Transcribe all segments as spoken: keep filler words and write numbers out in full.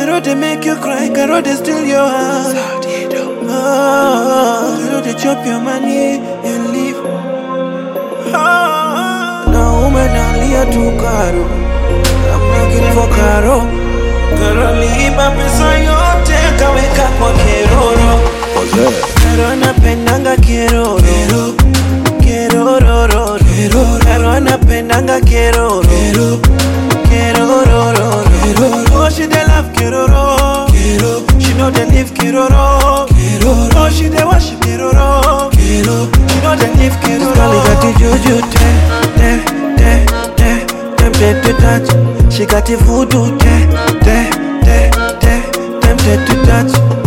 Kero they make you cry, Kero they steal your heart. Oh, Kero they chop your money and leave. Oh, now woman alia to Karo. I'm looking for Karo. Karo liiba pesa yote kaweka kwa Keroro. Karo anapendanga Keroro. Keroro. Karo anapendanga Keroro. Keroro. Oh, she dey love Keroro. She know they live Keroro. Oh, she dey worship Keroro. She know they live Keroro. Girl got the juju, te, te, te, te, tempted to touch. She got the voodoo, te, te, te, te, tempted to touch.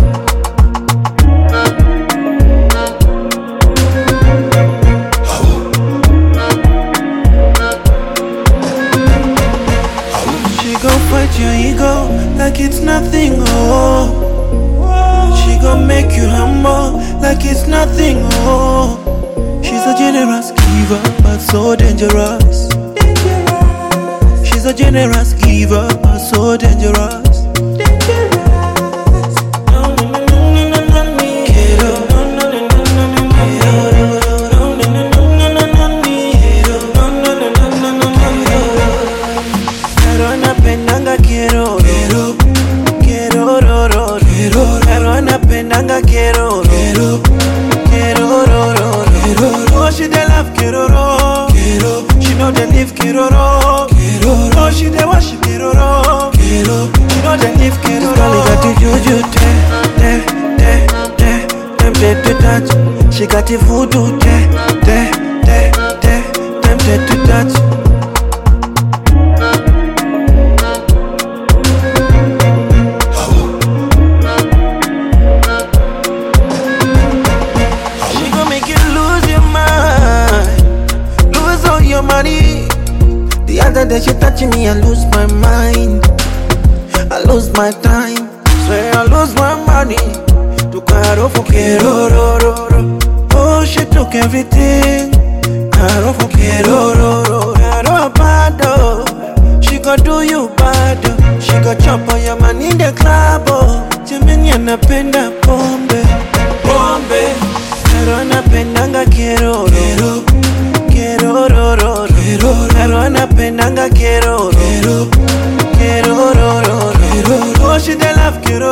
Fight your ego like it's nothing, oh. She gon' make you humble like it's nothing, oh. She's a generous giver, but so dangerous. She's a generous giver, but so dangerous. Anapendanga Keroro. Keroro. Oh, she dey love Keroro. She know they live Keroro. Oh, she dey worship Keroro. She know they live Keroro. Girl got the juju, te, te, te, te, tempted to touch. She got the voodoo, te, te, te, te, tempted to touch. Money. The other day she touching me, I lose my mind. I lose my time. Swear I lose my money. To Karo for Keroro. Oh, she took everything. Karo for Keroro. Karo bado. She gon' do you bad. She gon' chop on your man in the club. Oh, Jemeni anapenda pombe. Pombe. Karo anapendanga Keroro. Keroro. Karo anapendanga Keroro. Keroro. Oh, she dey love Keroro.